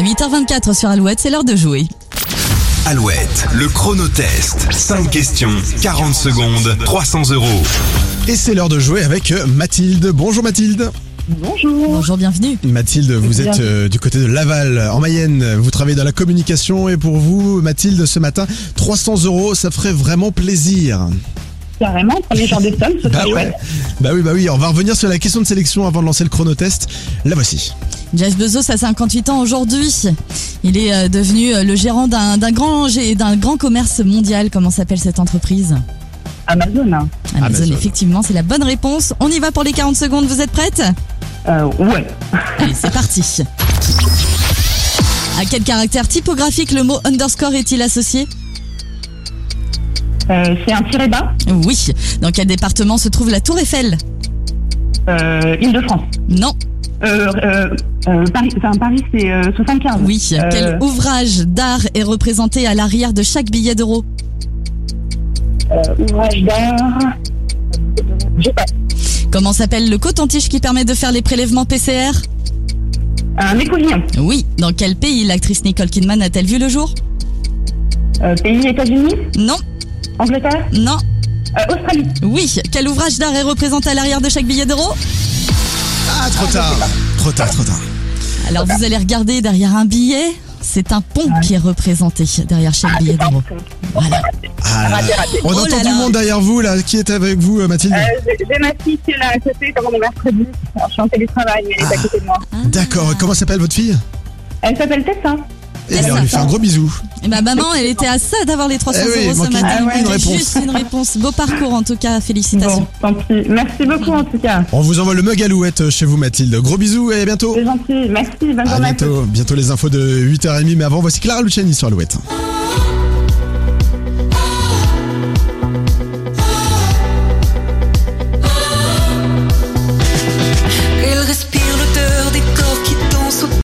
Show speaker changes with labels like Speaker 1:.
Speaker 1: 8h24 sur Alouette, c'est l'heure de jouer.
Speaker 2: Alouette, le chronotest. 5 questions, 40 secondes, 300 €.
Speaker 3: Et c'est l'heure de jouer avec Mathilde. Bonjour Mathilde.
Speaker 4: Bonjour.
Speaker 1: Bonjour, bienvenue.
Speaker 3: Mathilde, vous êtes du côté de Laval, en Mayenne. Vous travaillez dans la communication et pour vous, Mathilde, ce matin, 300 €, ça ferait vraiment plaisir.
Speaker 4: Carrément, premier genre des sommes, ce serait chouette.
Speaker 3: Bah oui, on va revenir sur la question de sélection avant de lancer le chronotest. La voici.
Speaker 1: Jeff Bezos a 58 ans aujourd'hui. Il est devenu le gérant d'un grand commerce mondial. Comment s'appelle cette entreprise ?
Speaker 4: Amazon.
Speaker 1: Amazon, effectivement, c'est la bonne réponse. On y va pour les 40 secondes, vous êtes prête ?
Speaker 4: Ouais.
Speaker 1: Allez, c'est parti. À quel caractère typographique le mot underscore est-il associé ?
Speaker 4: C'est un tiré bas.
Speaker 1: Oui. Dans quel département se trouve la Tour Eiffel ?
Speaker 4: Île-de-France.
Speaker 1: Non.
Speaker 4: Paris, c'est 75.
Speaker 1: Oui. Quel ouvrage d'art est représenté à l'arrière de chaque billet d'euro ?
Speaker 4: Ouvrage d'art. Je sais pas.
Speaker 1: Comment s'appelle le coton-tige qui permet de faire les prélèvements PCR ?
Speaker 4: Un écouvillon.
Speaker 1: Oui. Dans quel pays l'actrice Nicole Kidman a-t-elle vu le jour ?
Speaker 4: Pays États-Unis.
Speaker 1: Non.
Speaker 4: Angleterre.
Speaker 1: Non.
Speaker 4: Australie.
Speaker 1: Oui. Quel ouvrage d'art est représenté à l'arrière de chaque billet d'euro ?
Speaker 3: Ah, trop tard.
Speaker 1: Alors vous allez regarder derrière un billet, c'est un pont qui est représenté derrière chaque billet d'euro. Voilà.
Speaker 3: Ah,
Speaker 4: Raté.
Speaker 3: on
Speaker 1: Oh
Speaker 3: entend
Speaker 1: là
Speaker 3: tout
Speaker 1: là.
Speaker 3: le monde derrière vous, là. Qui est avec vous, Mathilde ?
Speaker 4: J'ai ma fille qui est là à côté, comme on est mercredi. Alors, je suis en télétravail, mais elle est à côté de moi.
Speaker 3: D'accord, comment s'appelle votre fille ?
Speaker 4: Elle s'appelle Tessa.
Speaker 3: Eh bien, on lui fait un gros bisou.
Speaker 1: Et ma maman, elle était à ça d'avoir les 300
Speaker 3: Eh oui,
Speaker 1: € ce
Speaker 3: manquait
Speaker 1: matin.
Speaker 3: une
Speaker 1: C'était
Speaker 3: réponse.
Speaker 1: juste une réponse. Beau parcours en tout cas, félicitations.
Speaker 4: Bon, tant pis. Merci beaucoup en tout cas.
Speaker 3: On vous envoie le mug Alouette chez vous, Mathilde. Gros bisous et à bientôt.
Speaker 4: C'est gentil. Merci. Bonne
Speaker 3: À
Speaker 4: journée à tous.
Speaker 3: bientôt les infos de 8h30. Mais avant, voici Clara Luciani sur Alouette.